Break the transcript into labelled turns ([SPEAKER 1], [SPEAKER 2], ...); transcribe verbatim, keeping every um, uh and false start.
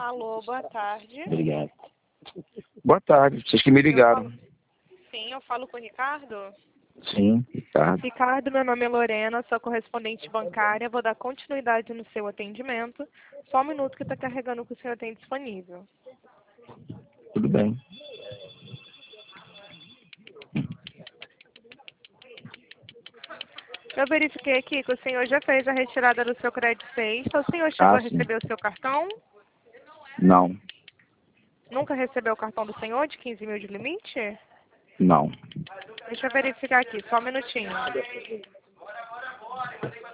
[SPEAKER 1] Alô, boa tarde.
[SPEAKER 2] Obrigado. Boa tarde, vocês que me ligaram.
[SPEAKER 1] Eu falo... Sim, eu falo com o Ricardo?
[SPEAKER 2] Sim, Ricardo.
[SPEAKER 1] Ricardo, meu nome é Lorena, sou correspondente bancária. Vou dar continuidade no seu atendimento. Só um minuto que está carregando o que o senhor tem disponível.
[SPEAKER 2] Tudo bem.
[SPEAKER 1] Eu verifiquei aqui que o senhor já fez a retirada do seu crédito extra. O senhor chegou
[SPEAKER 2] Ah,
[SPEAKER 1] a receber o seu cartão?
[SPEAKER 2] Não,
[SPEAKER 1] Nunca recebeu o cartão do senhor de quinze mil de limite?
[SPEAKER 2] não.
[SPEAKER 1] Deixa eu verificar aqui, só um minutinho.